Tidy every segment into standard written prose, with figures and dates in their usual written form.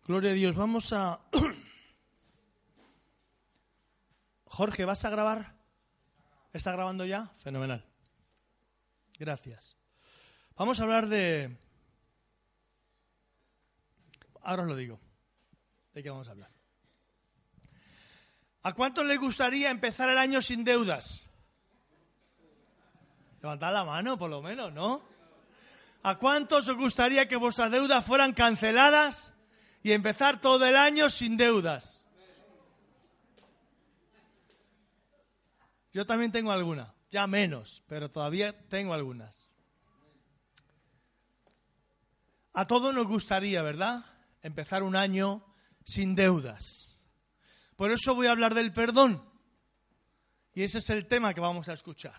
Gloria a Dios. Vamos a... Jorge, ¿vas a grabar? ¿Está grabando ya? Fenomenal. Gracias. Vamos a hablar de... Ahora os lo digo. ¿De qué vamos a hablar? ¿A cuántos les gustaría empezar el año sin deudas? Levantad la mano, por lo menos, ¿no? ¿A cuántos os gustaría que vuestras deudas fueran canceladas y empezar todo el año sin deudas? Yo también tengo alguna, ya menos, pero todavía tengo algunas. A todos nos gustaría, ¿verdad?, empezar un año sin deudas. Por eso voy a hablar del perdón. Y ese es el tema que vamos a escuchar.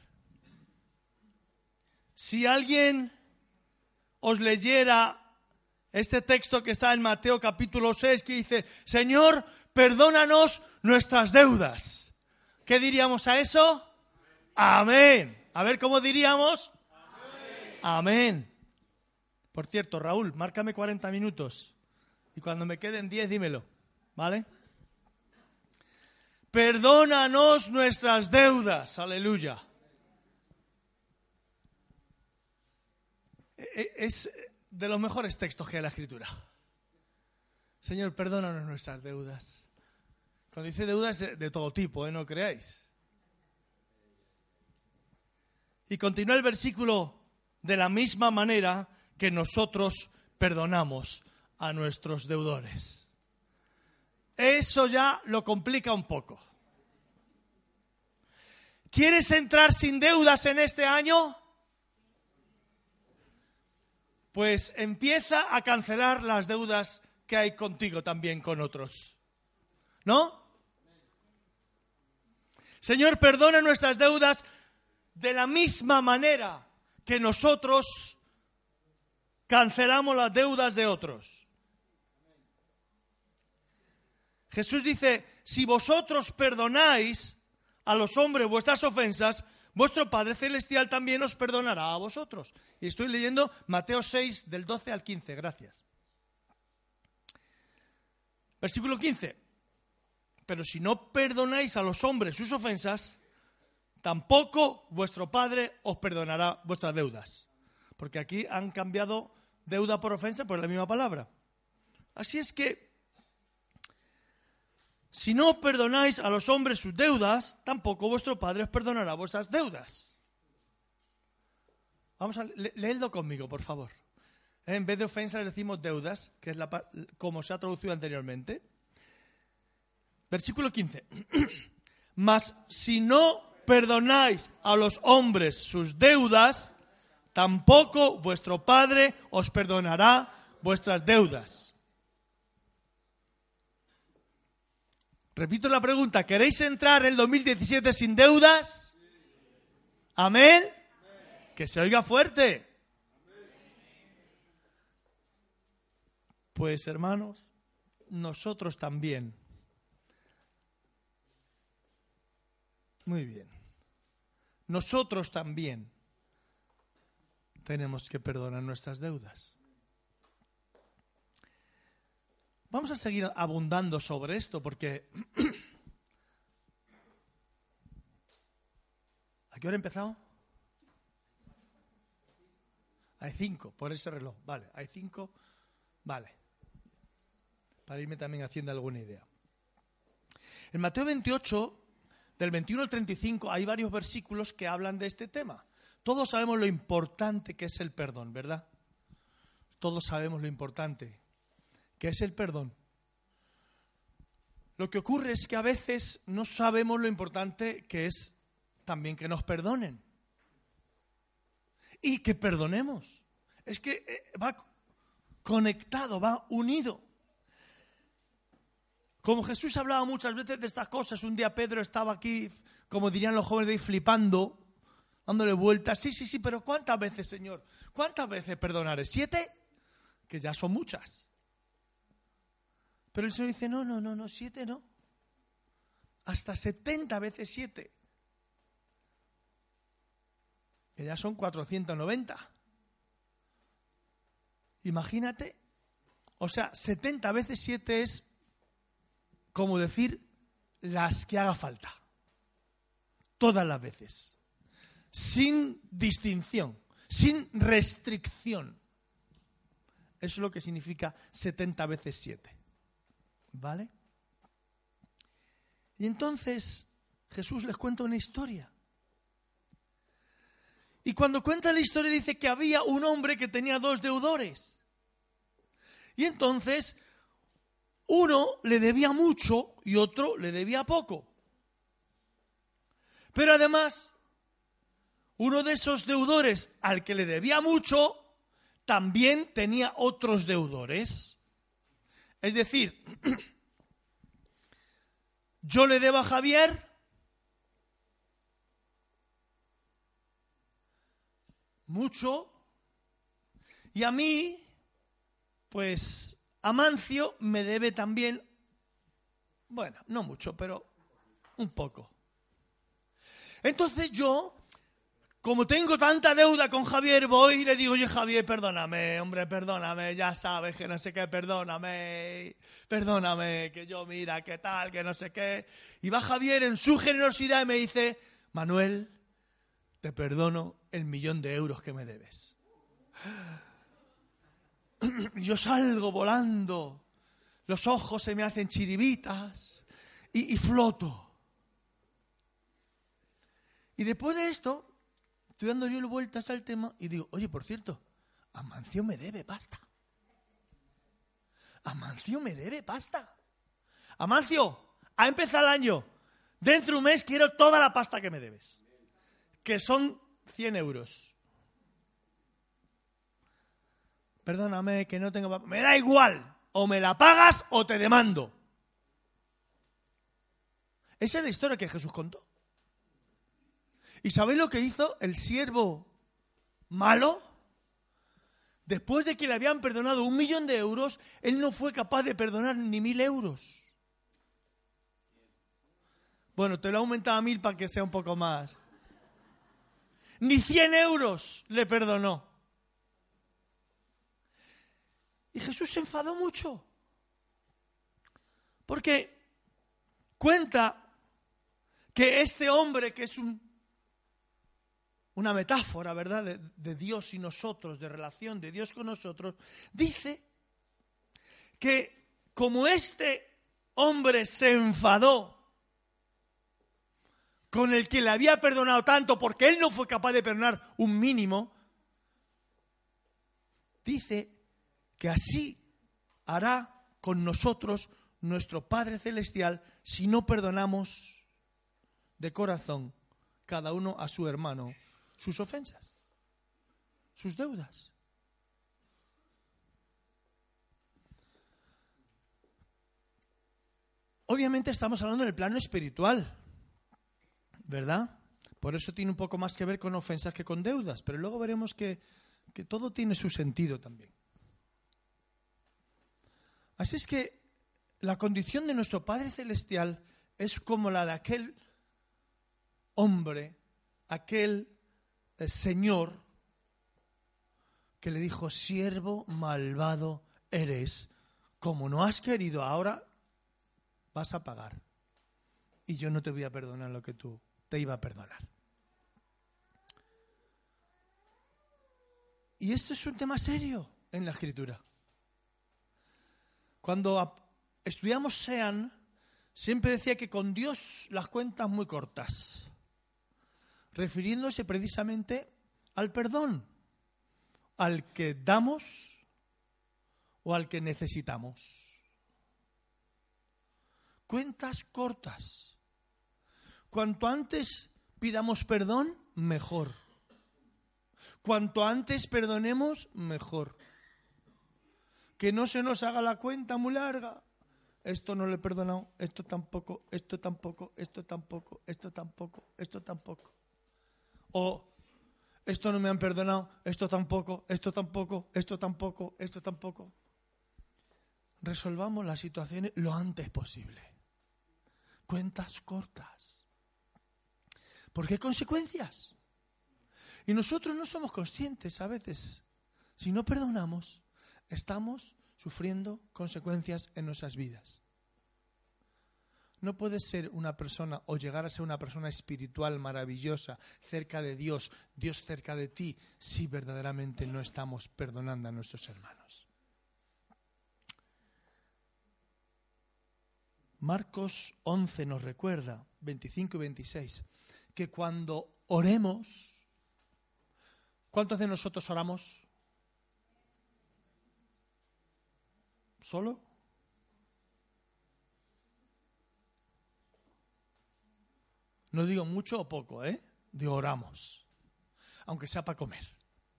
Si alguien os leyera este texto que está en Mateo capítulo 6, que dice, Señor, perdónanos nuestras deudas. ¿Qué diríamos a eso? Amén. A ver, ¿cómo diríamos? Amén. Amén. Por cierto, Raúl, márcame 40 minutos. Y cuando me queden 10, dímelo. ¿Vale? Perdónanos nuestras deudas. Aleluya. Es de los mejores textos que hay en la Escritura. Señor, perdónanos nuestras deudas. Cuando dice deudas de todo tipo, no creáis. Y continúa el versículo de la misma manera que nosotros perdonamos a nuestros deudores. Eso ya lo complica un poco. ¿Quieres entrar sin deudas en este año? Pues empieza a cancelar las deudas que hay contigo también con otros. ¿No? Señor, perdona nuestras deudas de la misma manera que nosotros cancelamos las deudas de otros. Jesús dice, si vosotros perdonáis a los hombres vuestras ofensas, vuestro Padre Celestial también os perdonará a vosotros. Y estoy leyendo Mateo 6, del 12 al 15, gracias. Versículo 15. Pero si no perdonáis a los hombres sus ofensas, tampoco vuestro Padre os perdonará vuestras deudas. Porque aquí han cambiado deuda por ofensa por la misma palabra. Así es que, si no perdonáis a los hombres sus deudas, tampoco vuestro Padre os perdonará vuestras deudas. Vamos a leerlo conmigo, por favor. En vez de ofensas decimos deudas, que es como se ha traducido anteriormente. Versículo 15. Mas si no perdonáis a los hombres sus deudas, tampoco vuestro Padre os perdonará vuestras deudas. Repito la pregunta, ¿queréis entrar en el 2017 sin deudas? ¿Amén? Que se oiga fuerte. Pues hermanos, nosotros también. Muy bien. Nosotros también tenemos que perdonar nuestras deudas. Vamos a seguir abundando sobre esto porque... ¿A qué hora he empezado? Hay 5, por ese reloj. Vale, hay 5. Vale. Para irme también haciendo alguna idea. En Mateo 28... del 21 al 35 hay varios versículos que hablan de este tema. Todos sabemos lo importante que es el perdón, ¿verdad? Todos sabemos lo importante que es el perdón. Lo que ocurre es que a veces no sabemos lo importante que es también que nos perdonen. Y que perdonemos. Es que va conectado, va unido. Como Jesús hablaba muchas veces de estas cosas, un día Pedro estaba aquí, como dirían los jóvenes de ahí, flipando, dándole vueltas. Sí, pero ¿cuántas veces, Señor? ¿Cuántas veces perdonaré? ¿7? Que ya son muchas. Pero el Señor dice, no, 7 no. Hasta 70 veces 7. Que ya son 490. Imagínate O sea, 70 veces 7 es como decir las que haga falta. Todas las veces. Sin distinción, sin restricción. Eso es lo que significa 70 veces 7. ¿Vale? Y entonces Jesús les cuenta una historia. Y cuando cuenta la historia dice que había un hombre que tenía 2 deudores. Y entonces uno le debía mucho y otro le debía poco. Pero además, uno de esos deudores al que le debía mucho también tenía otros deudores. Es decir, yo le debo a Javier mucho y a mí, pues, Amancio me debe también, bueno, no mucho, pero un poco. Entonces yo, como tengo tanta deuda con Javier, voy y le digo, oye Javier, perdóname, hombre, perdóname, ya sabes que no sé qué, perdóname, que yo mira, qué tal, que no sé qué. Y va Javier en su generosidad y me dice, Manuel, te perdono el 1.000.000 de euros que me debes. Yo salgo volando, los ojos se me hacen chiribitas y floto. Y después de esto, estoy dando yo vueltas al tema y digo, oye, por cierto, Amancio me debe pasta. Amancio me debe pasta. Amancio, ha empezado el año. Dentro de un mes quiero toda la pasta que me debes. Que son 100 euros. Perdóname, que no tengo... Me da igual. O me la pagas o te demando. Esa es la historia que Jesús contó. ¿Y sabéis lo que hizo el siervo malo? Después de que le habían perdonado 1.000.000 de euros, él no fue capaz de perdonar ni 1.000 euros. Bueno, te lo he aumentado a 1.000 para que sea un poco más. Ni 100 euros le perdonó. Y Jesús se enfadó mucho. Porque cuenta que este hombre, que es una metáfora, ¿verdad?, de Dios y nosotros, de relación de Dios con nosotros, dice que como este hombre se enfadó con el que le había perdonado tanto porque él no fue capaz de perdonar un mínimo, dice que así hará con nosotros nuestro Padre Celestial si no perdonamos de corazón cada uno a su hermano sus ofensas, sus deudas. Obviamente estamos hablando en el plano espiritual, ¿verdad? Por eso tiene un poco más que ver con ofensas que con deudas, pero luego veremos que todo tiene su sentido también. Así es que la condición de nuestro Padre Celestial es como la de aquel hombre, aquel Señor que le dijo, siervo malvado eres, como no has querido, ahora vas a pagar. Y yo no te voy a perdonar lo que tú te iba a perdonar. Y esto es un tema serio en la Escritura. Cuando estudiamos Sean, siempre decía que con Dios las cuentas muy cortas, refiriéndose precisamente al perdón, al que damos o al que necesitamos. Cuentas cortas. Cuanto antes pidamos perdón, mejor. Cuanto antes perdonemos, mejor. Que no se nos haga la cuenta muy larga. Esto no le he perdonado, esto tampoco, esto tampoco, esto tampoco, esto tampoco, esto tampoco. O esto no me han perdonado, esto tampoco, esto tampoco, esto tampoco, esto tampoco. Resolvamos las situaciones lo antes posible. Cuentas cortas. Porque hay consecuencias. Y nosotros no somos conscientes a veces. Si no perdonamos, estamos sufriendo consecuencias en nuestras vidas. No puedes ser una persona o llegar a ser una persona espiritual maravillosa, cerca de Dios, Dios cerca de ti, si verdaderamente no estamos perdonando a nuestros hermanos. Marcos 11 nos recuerda, 25 y 26, que cuando oremos, ¿cuántos de nosotros oramos? ¿Solo? No digo mucho o poco, digo oramos, aunque sea para comer.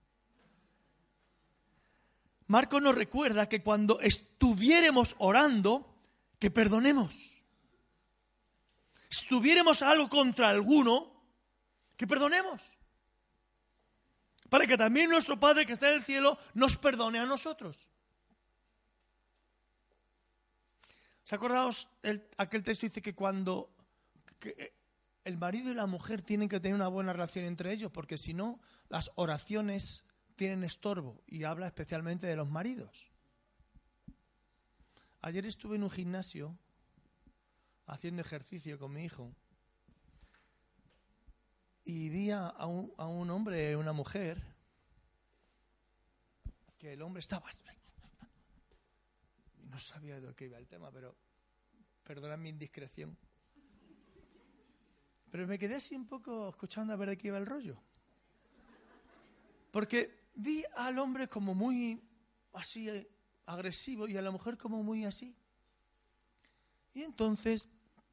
Marcos nos recuerda que cuando estuviéramos orando, que perdonemos. Si tuviéramos algo contra alguno, que perdonemos. Para que también nuestro Padre que está en el cielo nos perdone a nosotros. ¿Se acordaos? Aquel texto dice que cuando el marido y la mujer tienen que tener una buena relación entre ellos, porque si no, las oraciones tienen estorbo, y habla especialmente de los maridos. Ayer estuve en un gimnasio haciendo ejercicio con mi hijo y vi a un hombre y una mujer, que el hombre estaba... No sabía de lo que iba el tema, pero perdonad mi indiscreción. Pero me quedé así un poco escuchando a ver de qué iba el rollo. Porque vi al hombre como muy así agresivo y a la mujer como muy así. Y entonces,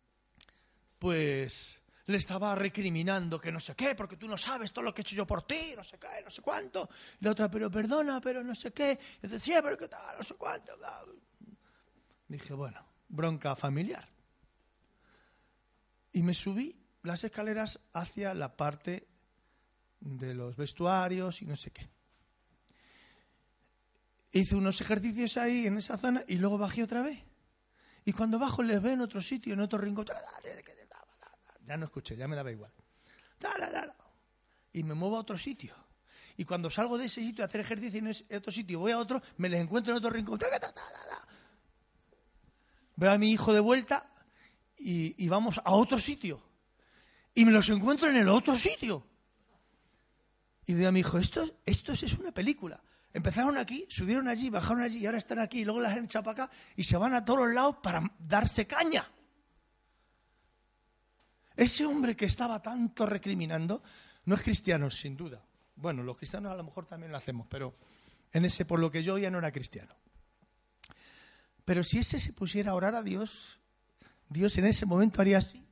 pues, le estaba recriminando que no sé qué, porque tú no sabes todo lo que he hecho yo por ti, no sé qué, no sé cuánto. Y la otra, pero perdona, pero no sé qué. Y yo decía, pero qué tal, no sé cuánto. Dije, bueno, bronca familiar. Y me subí las escaleras hacia la parte de los vestuarios y no sé qué. Hice unos ejercicios ahí en esa zona y luego bajé otra vez. Y cuando bajo les veo en otro sitio, en otro rincón. Ya no escuché, ya me daba igual. Y me muevo a otro sitio. Y cuando salgo de ese sitio a hacer ejercicio en ese otro sitio, voy a otro, me les encuentro en otro rincón. Veo a mi hijo de vuelta y vamos a otro sitio. Y me los encuentro en el otro sitio. Y digo a mi hijo, esto es una película. Empezaron aquí, subieron allí, bajaron allí y ahora están aquí. Y luego las han echado para acá y se van a todos los lados para darse caña. Ese hombre que estaba tanto recriminando no es cristiano, sin duda. Bueno, los cristianos a lo mejor también lo hacemos, pero por lo que yo ya no era cristiano. Pero si ese se pusiera a orar a Dios, Dios en ese momento haría así.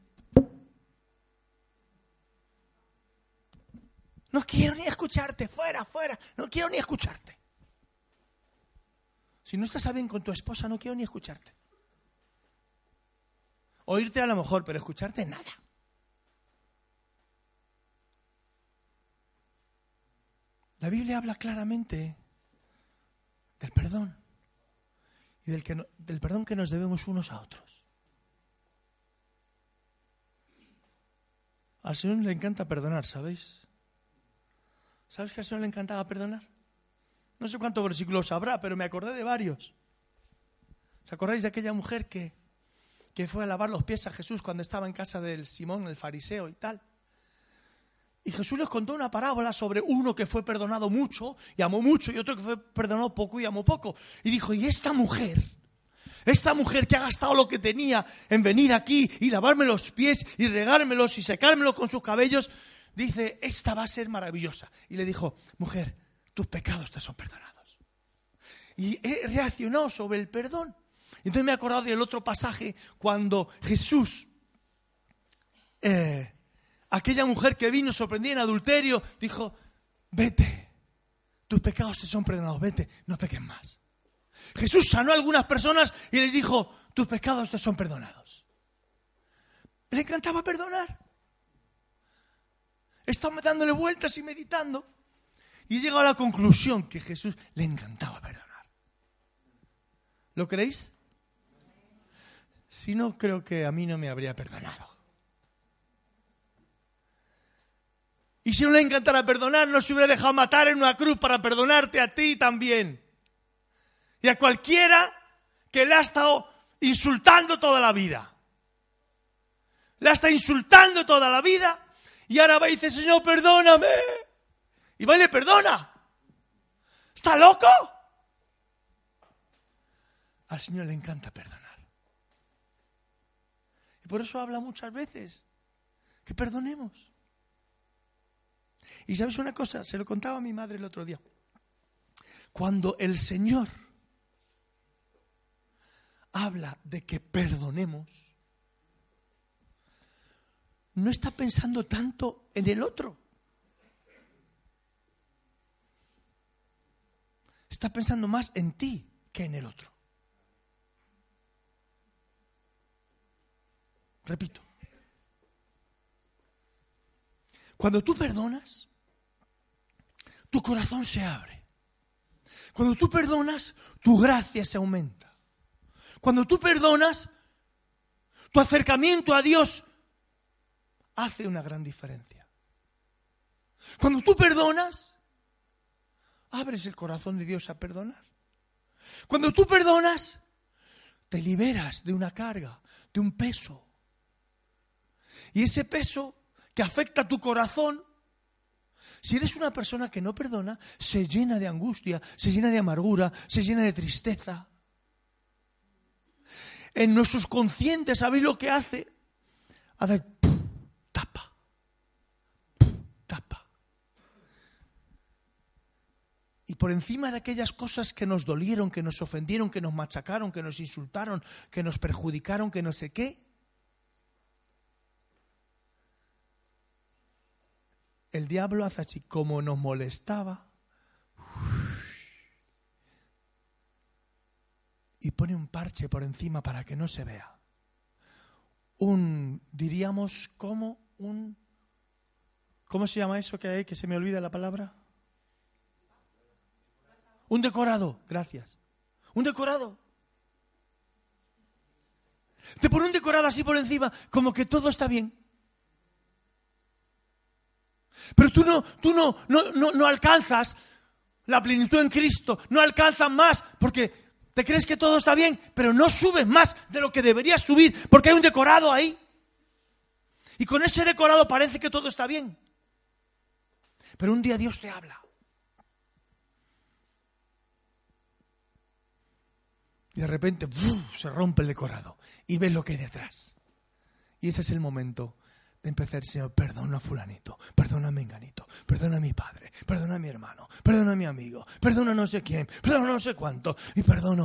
No quiero ni escucharte, fuera, no quiero ni escucharte. Si no estás bien con tu esposa, no quiero ni escucharte. Oírte a lo mejor, pero escucharte nada. La Biblia habla claramente del perdón y del perdón que nos debemos unos a otros. Al Señor le encanta perdonar, ¿sabéis? ¿Sabes que al Señor le encantaba perdonar? No sé cuántos versículos habrá, pero me acordé de varios. ¿Os acordáis de aquella mujer que fue a lavar los pies a Jesús cuando estaba en casa del Simón, el fariseo y tal? Y Jesús les contó una parábola sobre uno que fue perdonado mucho y amó mucho, y otro que fue perdonado poco y amó poco. Y dijo, y esta mujer que ha gastado lo que tenía en venir aquí y lavarme los pies y regármelos y secármelos con sus cabellos, dice, esta va a ser maravillosa. Y le dijo, mujer, tus pecados te son perdonados. Y reaccionó sobre el perdón. Entonces me he acordado del otro pasaje cuando Jesús, aquella mujer que vino sorprendida en adulterio, dijo, vete, tus pecados te son perdonados, vete, no peques más. Jesús sanó a algunas personas y les dijo, tus pecados te son perdonados. Le encantaba perdonar. Estaba dándole vueltas y meditando y he llegado a la conclusión que Jesús le encantaba perdonar. ¿Lo creéis? Si no, creo que a mí no me habría perdonado. Y si no le encantara perdonar, no se hubiera dejado matar en una cruz para perdonarte a ti también. y a cualquiera que le ha estado insultando toda la vida. Le ha estado insultando toda la vida y ahora va y dice, Señor, perdóname. Y va y le perdona. ¿Está loco? Al Señor le encanta perdonar. Y por eso habla muchas veces que perdonemos. Y ¿sabes una cosa? Se lo contaba a mi madre el otro día. Cuando el Señor habla de que perdonemos, no está pensando tanto en el otro. Está pensando más en ti que en el otro. Repito. Cuando tú perdonas, tu corazón se abre. Cuando tú perdonas, tu gracia se aumenta. Cuando tú perdonas, tu acercamiento a Dios hace una gran diferencia. Cuando tú perdonas, abres el corazón de Dios a perdonar. Cuando tú perdonas, te liberas de una carga, de un peso. Y ese peso que afecta a tu corazón, si eres una persona que no perdona, se llena de angustia, se llena de amargura, se llena de tristeza. En nuestros conscientes, ¿sabéis lo que hace? Hace tapa, tapa. Y por encima de aquellas cosas que nos dolieron, que nos ofendieron, que nos machacaron, que nos insultaron, que nos perjudicaron, que no sé qué, el diablo hace así, como nos molestaba, y pone un parche por encima para que no se vea. Diríamos, ¿cómo se llama eso que hay, que se me olvida la palabra? Un decorado, gracias. Un decorado. Te pone un decorado así por encima, como que todo está bien. Pero tú no alcanzas la plenitud en Cristo, no alcanzas más porque te crees que todo está bien, pero no subes más de lo que deberías subir porque hay un decorado ahí. Y con ese decorado parece que todo está bien. Pero un día Dios te habla. Y de repente se rompe el decorado y ves lo que hay detrás. Y ese es el momento de empezar, Señor, perdona a fulanito, perdona a menganito, perdona a mi padre, perdona a mi hermano, perdona a mi amigo, perdona a no sé quién, perdona a no sé cuánto, y perdono,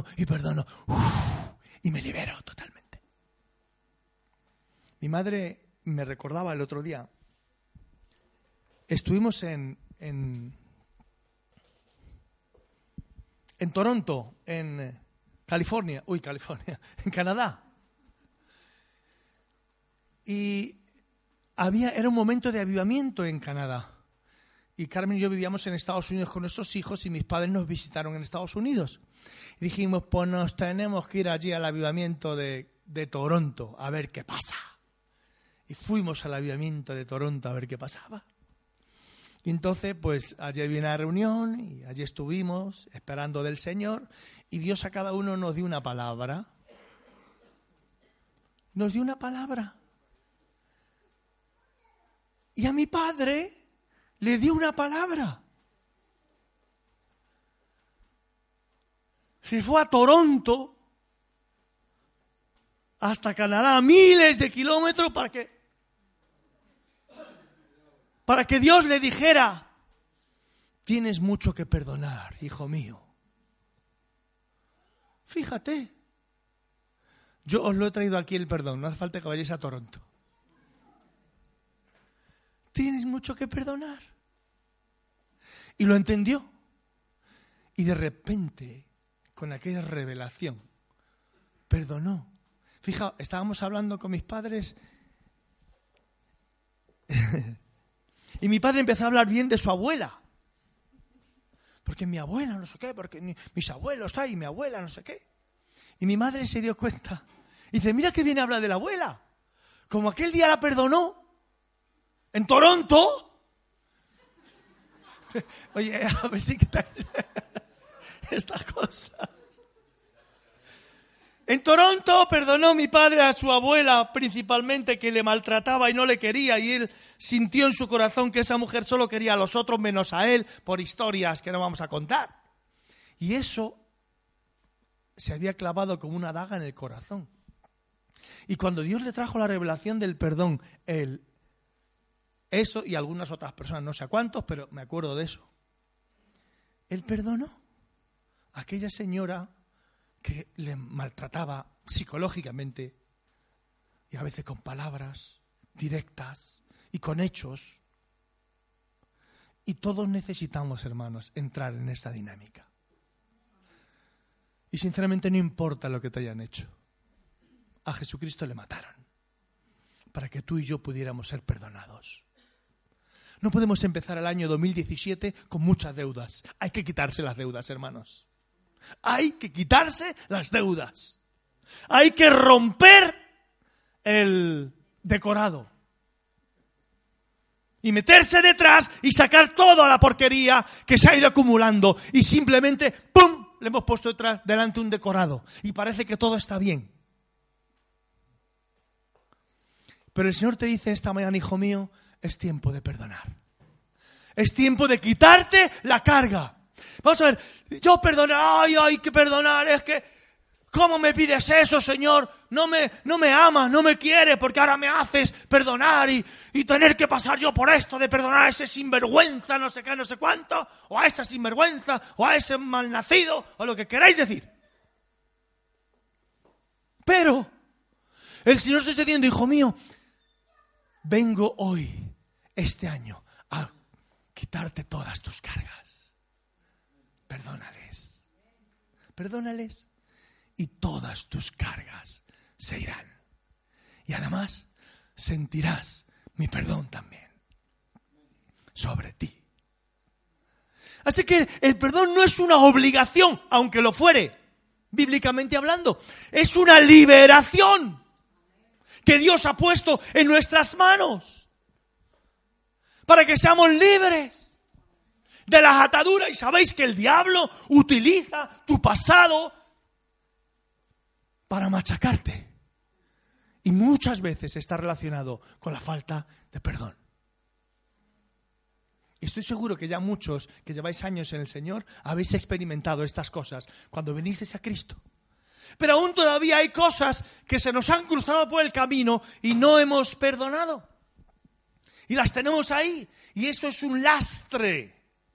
y me libero totalmente. Mi madre me recordaba el otro día, estuvimos en Toronto, en en Canadá, y era un momento de avivamiento en Canadá. Y Carmen y yo vivíamos en Estados Unidos con nuestros hijos y mis padres nos visitaron en Estados Unidos. Y dijimos, pues nos tenemos que ir allí al avivamiento de Toronto a ver qué pasa. Y fuimos al avivamiento de Toronto a ver qué pasaba. Y entonces, pues allí había una reunión y allí estuvimos esperando del Señor. Y Dios a cada uno nos dio una palabra. Nos dio una palabra. Y a mi padre le dio una palabra. Se fue a Toronto, hasta Canadá, miles de kilómetros para que Dios le dijera, tienes mucho que perdonar, hijo mío. Fíjate, yo os lo he traído aquí el perdón, no hace falta que vayáis a Toronto. Tienes mucho que perdonar. Y lo entendió. Y de repente, con aquella revelación, perdonó. Fijaos, estábamos hablando con mis padres y mi padre empezó a hablar bien de su abuela. Porque mi abuela no sé qué, porque mis abuelos y mi abuela no sé qué. Y mi madre se dio cuenta. Y dice, mira qué bien habla de la abuela. Como aquel día la perdonó. En Toronto. Oye, a ver si quitáis estas cosas. En Toronto perdonó mi padre a su abuela principalmente, que le maltrataba y no le quería, y él sintió en su corazón que esa mujer solo quería a los otros menos a él, por historias que no vamos a contar. Y eso se había clavado como una daga en el corazón. Y cuando Dios le trajo la revelación del perdón, eso y algunas otras personas, no sé a cuántos, pero me acuerdo de eso. Él perdonó a aquella señora que le maltrataba psicológicamente y a veces con palabras directas y con hechos. Y todos necesitamos, hermanos, entrar en esa dinámica. Y sinceramente no importa lo que te hayan hecho. A Jesucristo le mataron para que tú y yo pudiéramos ser perdonados. No podemos empezar el año 2017 con muchas deudas. Hay que quitarse las deudas, hermanos. Hay que quitarse las deudas. Hay que romper el decorado. Y meterse detrás y sacar toda la porquería que se ha ido acumulando. Y simplemente, ¡pum!, le hemos puesto delante un decorado. Y parece que todo está bien. Pero el Señor te dice esta mañana, hijo mío, es tiempo de perdonar. Es tiempo de quitarte la carga. Vamos a ver, yo perdonar, hay que perdonar, es que, ¿cómo me pides eso, Señor? No me amas, no me quieres, porque ahora me haces perdonar y tener que pasar yo por esto de perdonar a ese sinvergüenza, no sé qué, no sé cuánto, o a esa sinvergüenza, o a ese malnacido, o lo que queráis decir. Pero el Señor está diciendo, hijo mío, vengo hoy, este año, a quitarte todas tus cargas. Perdónales. Perdónales y todas tus cargas se irán. Y además sentirás mi perdón también sobre ti. Así que el perdón no es una obligación, aunque lo fuere, bíblicamente hablando. Es una liberación que Dios ha puesto en nuestras manos para que seamos libres de las ataduras. Y sabéis que el diablo utiliza tu pasado para machacarte. Y muchas veces está relacionado con la falta de perdón. Y estoy seguro que ya muchos que lleváis años en el Señor habéis experimentado estas cosas cuando vinisteis a Cristo. Pero aún todavía hay cosas que se nos han cruzado por el camino y no hemos perdonado. Y las tenemos ahí. Y eso es un lastre.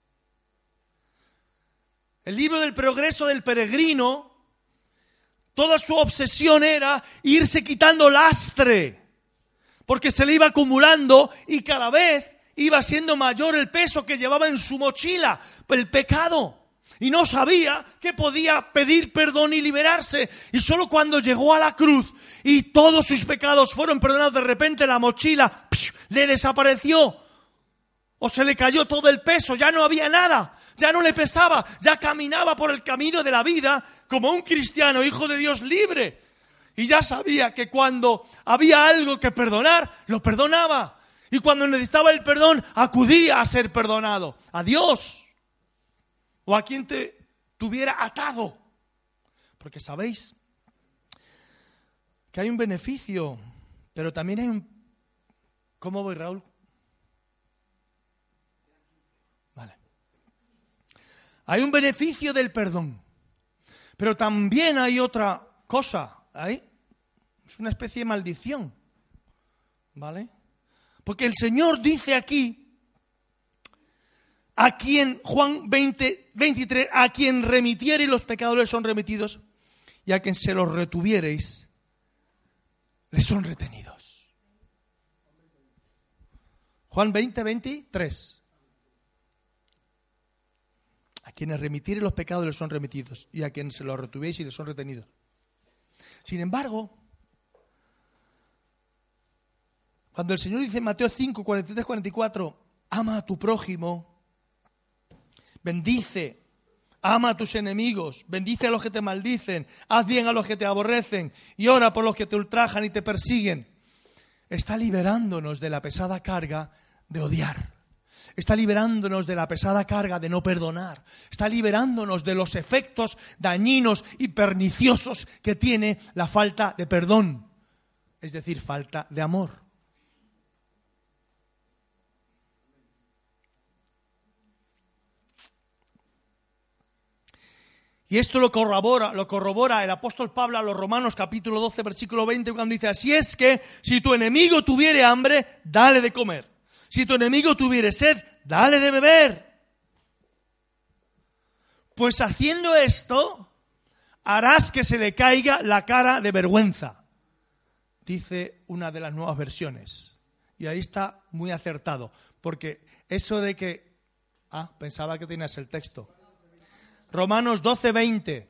El libro del progreso del peregrino, toda su obsesión era irse quitando lastre. Porque se le iba acumulando y cada vez iba siendo mayor el peso que llevaba en su mochila, el pecado. Y no sabía que podía pedir perdón y liberarse. Y solo cuando llegó a la cruz y todos sus pecados fueron perdonados, de repente la mochila le desapareció. O se le cayó todo el peso, ya no había nada, ya no le pesaba, ya caminaba por el camino de la vida como un cristiano, hijo de Dios libre. Y ya sabía que cuando había algo que perdonar, lo perdonaba. Y cuando necesitaba el perdón, acudía a ser perdonado. A Dios. O a quien te tuviera atado. Porque sabéis que hay un beneficio, pero también hay un... ¿Cómo voy, Raúl? Vale. Hay un beneficio del perdón, pero también hay otra cosa. ¿Ahí? Es una especie de maldición. ¿Vale? Porque el Señor dice aquí, a quien, Juan 20:23, a quien remitiere los pecados les son remitidos, y a quien se los retuviereis, les son retenidos. Juan 20:23. A quienes remitiere los pecados les son remitidos, y a quien se los retuviereis y les son retenidos. Sin embargo, cuando el Señor dice en Mateo 5, 43, 44, ama a tu prójimo, bendice, ama a tus enemigos, bendice a los que te maldicen, haz bien a los que te aborrecen y ora por los que te ultrajan y te persiguen. Está liberándonos de la pesada carga de odiar. está liberándonos de la pesada carga de no perdonar, está liberándonos de los efectos dañinos y perniciosos que tiene la falta de perdón, es decir, falta de amor. Y esto lo corrobora el apóstol Pablo a los Romanos capítulo 12, versículo 20, cuando dice: así es que si tu enemigo tuviere hambre, dale de comer. Si tu enemigo tuviere sed, dale de beber. Pues haciendo esto, harás que se le caiga la cara de vergüenza, dice una de las nuevas versiones. Y ahí está muy acertado, porque eso de que... pensaba que tenías el texto. Romanos 12, 20.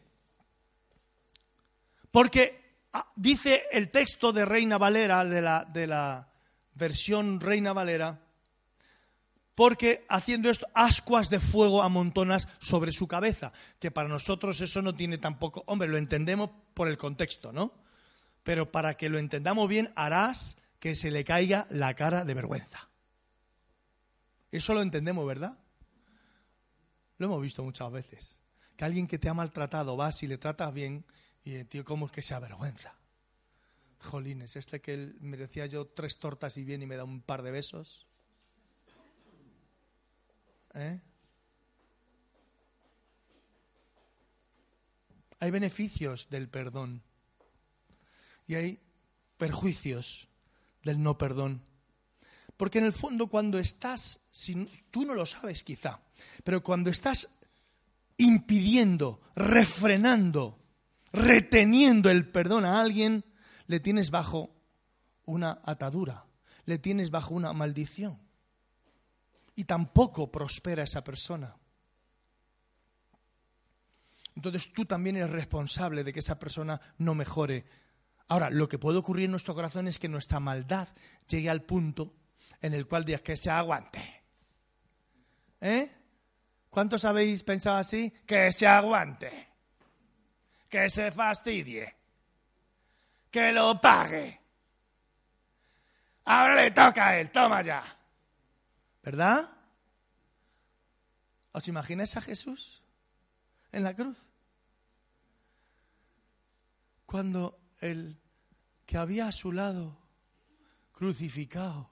Porque dice el texto de Reina Valera, de la versión Reina Valera, porque haciendo esto, ascuas de fuego amontonas sobre su cabeza. Que para nosotros eso no tiene tampoco... Hombre, lo entendemos por el contexto, ¿no? Pero para que lo entendamos bien, harás que se le caiga la cara de vergüenza. Eso lo entendemos, ¿verdad? Lo hemos visto muchas veces. Que alguien que te ha maltratado, vas y le tratas bien, y el tío, ¿cómo es que se avergüenza? Jolines, que merecía yo 3 tortas y bien y me da un par de besos. Hay beneficios del perdón y hay perjuicios del no perdón. Porque en el fondo cuando estás, tú no lo sabes quizá, pero cuando estás impidiendo, refrenando, reteniendo el perdón a alguien, le tienes bajo una atadura, le tienes bajo una maldición. Y tampoco prospera esa persona. Entonces tú también eres responsable de que esa persona no mejore. Ahora, lo que puede ocurrir en nuestro corazón es que nuestra maldad llegue al punto en el cual digas que se aguante. ¿Cuántos habéis pensado así? Que se aguante, que se fastidie, que lo pague. Ahora le toca a él, toma ya. ¿Verdad? ¿Os imagináis a Jesús en la cruz? Cuando el que había a su lado crucificado,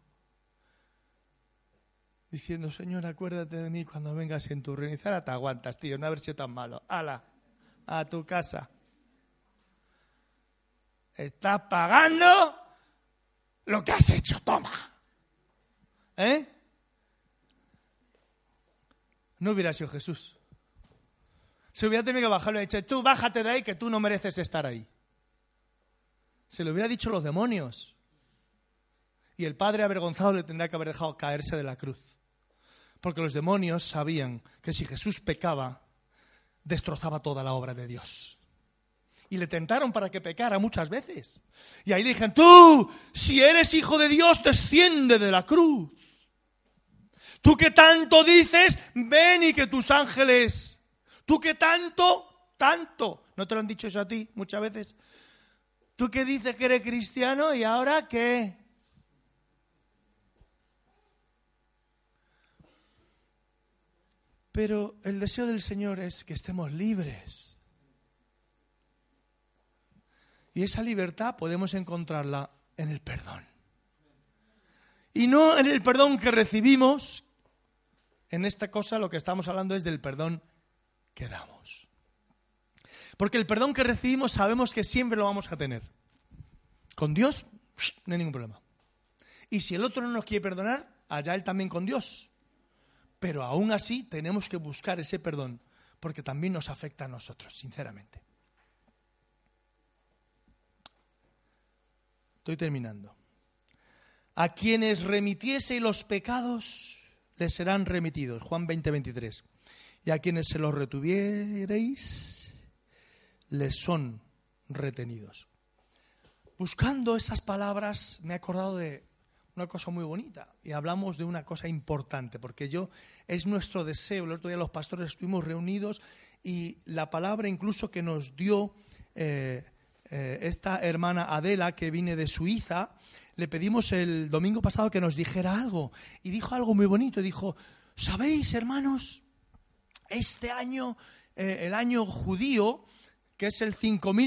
diciendo: Señor, acuérdate de mí cuando vengas en tu reino. Ahora te aguantas, tío, no haber sido tan malo. ¡Hala! A tu casa. Estás pagando lo que has hecho, toma. No hubiera sido Jesús. Se hubiera tenido que bajarlo y dicho: tú bájate de ahí, que tú no mereces estar ahí. Se lo hubiera dicho los demonios. Y el padre avergonzado le tendría que haber dejado caerse de la cruz. Porque los demonios sabían que si Jesús pecaba, destrozaba toda la obra de Dios. Y le tentaron para que pecara muchas veces. Y ahí le dijeron: tú, si eres hijo de Dios, desciende de la cruz. Tú que tanto dices, ven y que tus ángeles. Tú que tanto, ¿no te lo han dicho eso a ti muchas veces? Tú que dices que eres cristiano y ahora ¿qué? Pero el deseo del Señor es que estemos libres. Y esa libertad podemos encontrarla en el perdón. Y no en el perdón que recibimos. En esta cosa lo que estamos hablando es del perdón que damos. Porque el perdón que recibimos sabemos que siempre lo vamos a tener. Con Dios no hay ningún problema. Y si el otro no nos quiere perdonar, allá él también con Dios. Pero aún así tenemos que buscar ese perdón, porque también nos afecta a nosotros, sinceramente. Estoy terminando. A quienes remitiese los pecados les serán remitidos. Juan 20:23. Y a quienes se los retuviereis les son retenidos. Buscando esas palabras me he acordado de una cosa muy bonita y hablamos de una cosa importante, porque es nuestro deseo. El otro día los pastores estuvimos reunidos y la palabra incluso que nos dio esta hermana Adela, que viene de Suiza, le pedimos el domingo pasado que nos dijera algo y dijo algo muy bonito. Dijo: ¿Sabéis, hermanos? Este año, el año judío, que es el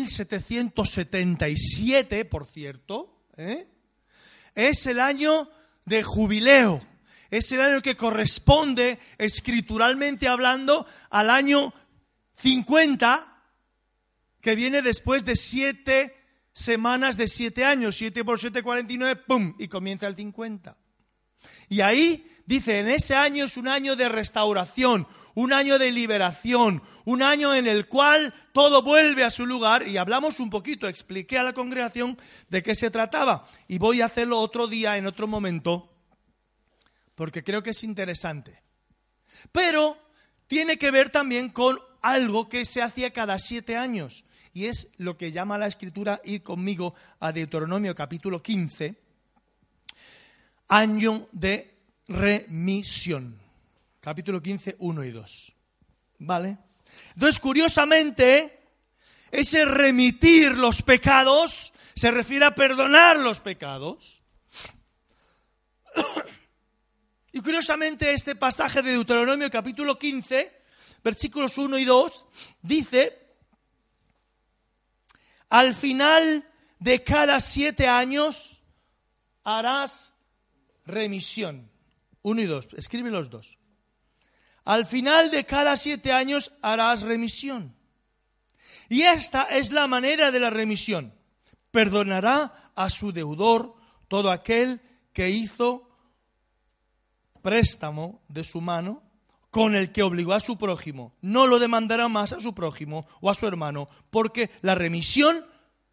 5777, por cierto, es el año de jubileo. Es el año que corresponde, escrituralmente hablando, al año 50, que viene después de 7 semanas de 7 años. 7 por 7, 49, ¡pum! Y comienza el 50. Y ahí dice, en ese año es un año de restauración, un año de liberación, un año en el cual todo vuelve a su lugar. Y hablamos un poquito, expliqué a la congregación de qué se trataba. Y voy a hacerlo otro día, en otro momento, porque creo que es interesante. Pero tiene que ver también con algo que se hacía cada 7 años. Y es lo que llama la Escritura, id conmigo a Deuteronomio capítulo 15, año de remisión. Capítulo 15, 1 y 2. ¿Vale? Entonces, curiosamente, ese remitir los pecados se refiere a perdonar los pecados. Y curiosamente, este pasaje de Deuteronomio capítulo 15, versículos 1 y 2, dice: al final de cada 7 años harás remisión. 1 y 2, escribe los dos. Al final de cada 7 años harás remisión. Y esta es la manera de la remisión. Perdonará a su deudor todo aquel que hizo préstamo de su mano con el que obligó a su prójimo. No lo demandará más a su prójimo o a su hermano, porque la remisión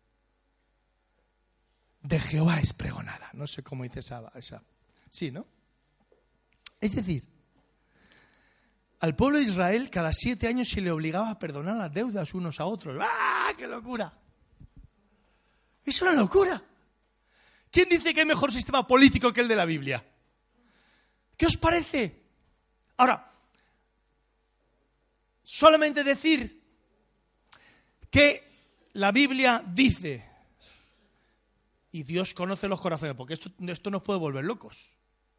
de Jehová es pregonada. No sé cómo dice esa. Sí, ¿no? Es decir, al pueblo de Israel cada 7 años se le obligaba a perdonar las deudas unos a otros. ¡Ah, qué locura! Es una locura. ¿Quién dice que hay mejor sistema político que el de la Biblia? ¿Qué os parece? Ahora, solamente decir que la Biblia dice, y Dios conoce los corazones, porque esto nos puede volver locos.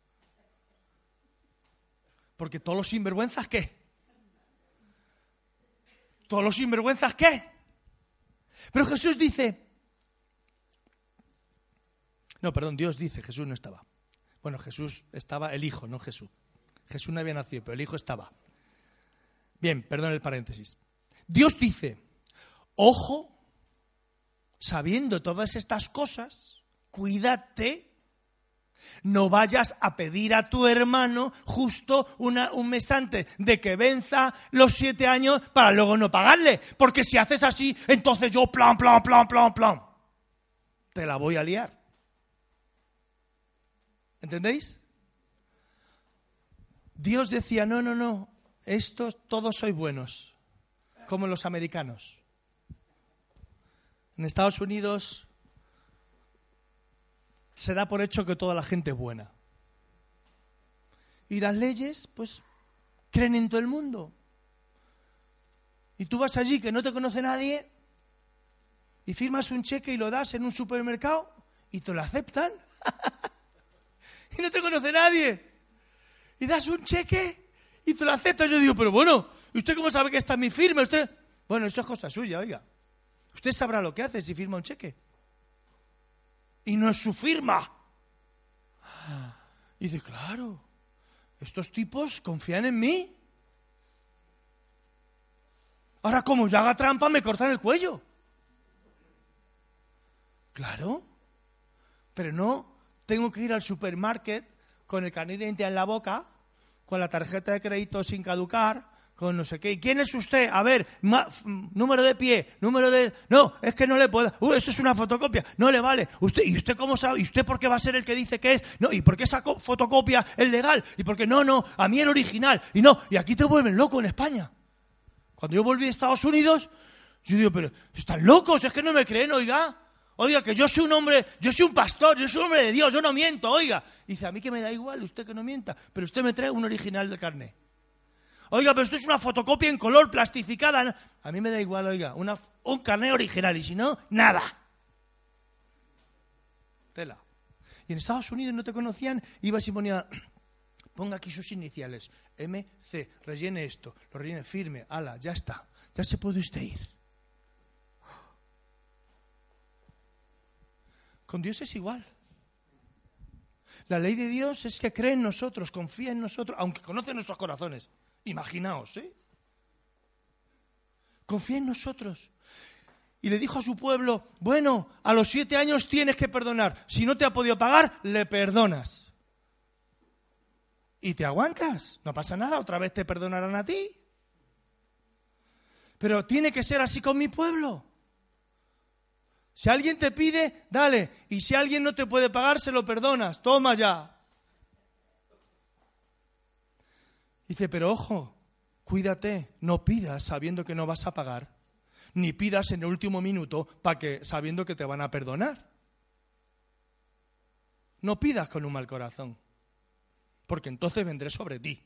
Porque todos los sinvergüenzas, ¿qué? ¿Todos los sinvergüenzas qué? Pero Jesús dice... No, perdón, Dios dice, Jesús no estaba. Bueno, Jesús estaba, el Hijo, no Jesús. Jesús no había nacido, pero el Hijo estaba. Bien, perdón el paréntesis. Dios dice, ojo, sabiendo todas estas cosas, cuídate, no vayas a pedir a tu hermano justo un mes antes de que venza los 7 años para luego no pagarle. Porque si haces así, entonces yo plan, te la voy a liar. ¿Entendéis? Dios decía, no, estos todos sois buenos, como los americanos. En Estados Unidos se da por hecho que toda la gente es buena. Y las leyes, pues, creen en todo el mundo. Y tú vas allí que no te conoce nadie y firmas un cheque y lo das en un supermercado y te lo aceptan. Y no te conoce nadie. Y das un cheque y te lo aceptas. Yo digo, pero bueno, ¿y usted cómo sabe que está mi firma? Usted, bueno, esto es cosa suya, oiga. Usted sabrá lo que hace si firma un cheque. Y no es su firma. Y dice, claro, estos tipos confían en mí. Ahora, como yo haga trampa, me cortan el cuello. Claro, pero no tengo que ir al supermarket con el carnet de identidad en la boca, con la tarjeta de crédito sin caducar, con no sé qué. ¿Y quién es usted? A ver, número de pie, número de... No, es que no le puedo... esto es una fotocopia, no le vale. ¿Y usted cómo sabe? ¿Y usted por qué va a ser el que dice que es? No, ¿y por qué esa fotocopia es legal? ¿Y por qué no? A mí el original. Y no, y aquí te vuelven loco en España. Cuando yo volví a Estados Unidos, yo digo, pero están locos, es que no me creen, oiga. Oiga, que yo soy un hombre, yo soy un pastor, yo soy un hombre de Dios, yo no miento, oiga. Y dice, a mí que me da igual, usted que no mienta, pero usted me trae un original de carné. Oiga, pero esto es una fotocopia en color, plastificada. ¿No? A mí me da igual, oiga, un carné original, y si no, nada. Tela. Y en Estados Unidos no te conocían, ibas y ponía Ponga aquí sus iniciales, MC, rellene esto, lo rellene, firme, ala, ya está, ya se puede usted ir. Con Dios es igual. La ley de Dios es que cree en nosotros, confía en nosotros, aunque conoce nuestros corazones. Imaginaos, ¿eh? Confía en nosotros. Y le dijo a su pueblo, bueno, a los 7 años tienes que perdonar. Si no te ha podido pagar, le perdonas. Y te aguantas, no pasa nada, otra vez te perdonarán a ti. Pero tiene que ser así con mi pueblo. Si alguien te pide, dale. Y si alguien no te puede pagar, se lo perdonas. Toma ya. Dice, pero ojo, cuídate, no pidas sabiendo que no vas a pagar, ni pidas en el último minuto sabiendo que te van a perdonar. No pidas con un mal corazón, porque entonces vendré sobre ti.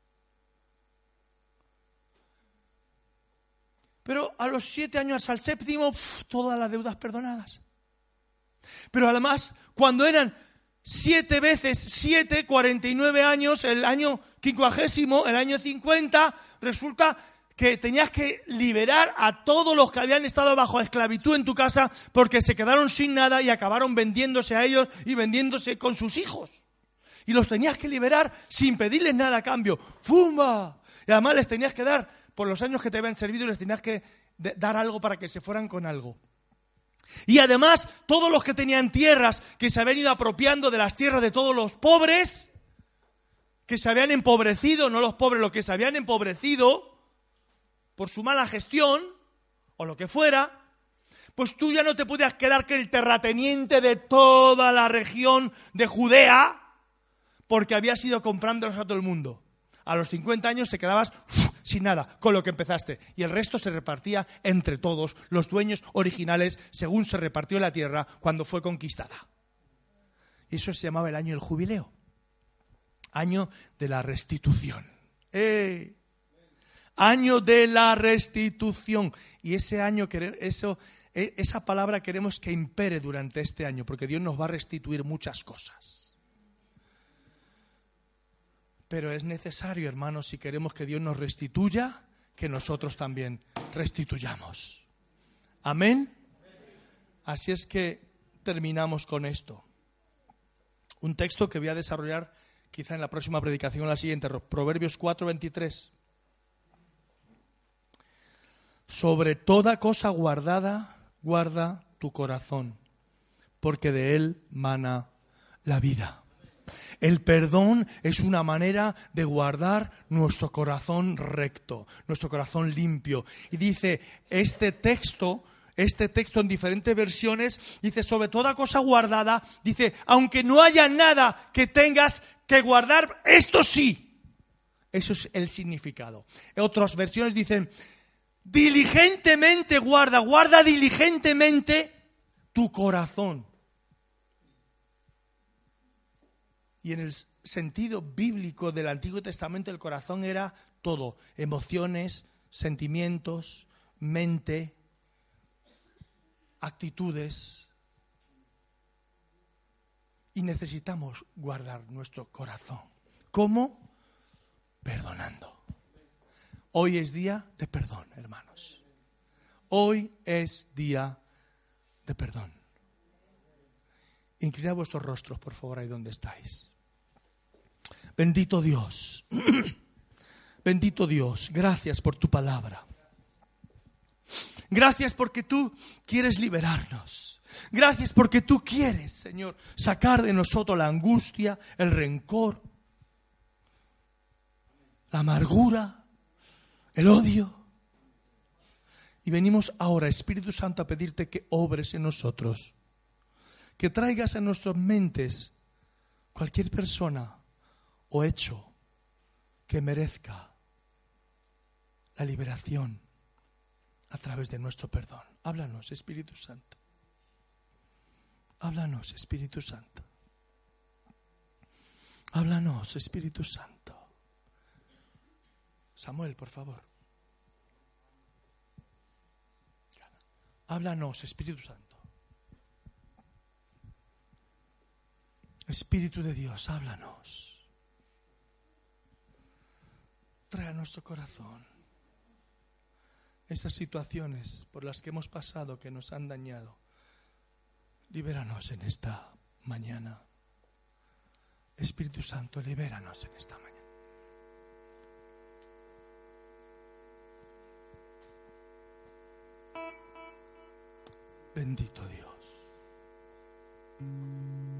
Pero a los 7 años, al 7º, todas las deudas perdonadas. Pero además, cuando eran 7 veces 7, 49 años, el año 50, el año 50, resulta que tenías que liberar a todos los que habían estado bajo esclavitud en tu casa porque se quedaron sin nada y acabaron vendiéndose a ellos y vendiéndose con sus hijos. Y los tenías que liberar sin pedirles nada a cambio. ¡Fumba! Y además les tenías que dar, por los años que te habían servido, les tenías que dar algo para que se fueran con algo. Y además, todos los que tenían tierras, que se habían ido apropiando de las tierras de todos los pobres, que se habían empobrecido, no los pobres, los que se habían empobrecido por su mala gestión, o lo que fuera, pues tú ya no te podías quedar que el terrateniente de toda la región de Judea, porque habías ido comprándolos a todo el mundo. A los 50 años te quedabas sin nada, con lo que empezaste. Y el resto se repartía entre todos, los dueños originales, según se repartió la tierra cuando fue conquistada. Y eso se llamaba el año del jubileo. Año de la restitución. Año de la restitución. Y ese año, esa palabra queremos que impere durante este año, porque Dios nos va a restituir muchas cosas. Pero es necesario, hermanos, si queremos que Dios nos restituya, que nosotros también restituyamos. ¿Amén? Así es que terminamos con esto. Un texto que voy a desarrollar quizá en la próxima predicación o la siguiente, Proverbios 4:23. Sobre toda cosa guardada, guarda tu corazón, porque de él mana la vida. El perdón es una manera de guardar nuestro corazón recto, nuestro corazón limpio. Y dice este texto en diferentes versiones, dice sobre toda cosa guardada, dice aunque no haya nada que tengas que guardar, esto sí. Eso es el significado. En otras versiones dicen diligentemente guarda diligentemente tu corazón. Y en el sentido bíblico del Antiguo Testamento, el corazón era todo: emociones, sentimientos, mente, actitudes. Y necesitamos guardar nuestro corazón. ¿Cómo? Perdonando. Hoy es día de perdón, hermanos. Hoy es día de perdón. Inclinad vuestros rostros, por favor, ahí donde estáis. Bendito Dios, bendito Dios, gracias por tu palabra. Gracias porque tú quieres liberarnos. Gracias porque tú quieres, Señor, sacar de nosotros la angustia, el rencor, la amargura, el odio. Y venimos ahora, Espíritu Santo, a pedirte que obres en nosotros, que traigas a nuestras mentes cualquier persona o hecho que merezca la liberación a través de nuestro perdón. Háblanos, Espíritu Santo. Háblanos, Espíritu Santo. Háblanos, Espíritu Santo. Samuel, por favor. Háblanos, Espíritu Santo. Espíritu de Dios, háblanos. nuestro corazón. Esas situaciones por las que hemos pasado, que nos han dañado, libéranos en esta mañana. Espíritu Santo, libéranos en esta mañana. Bendito Dios.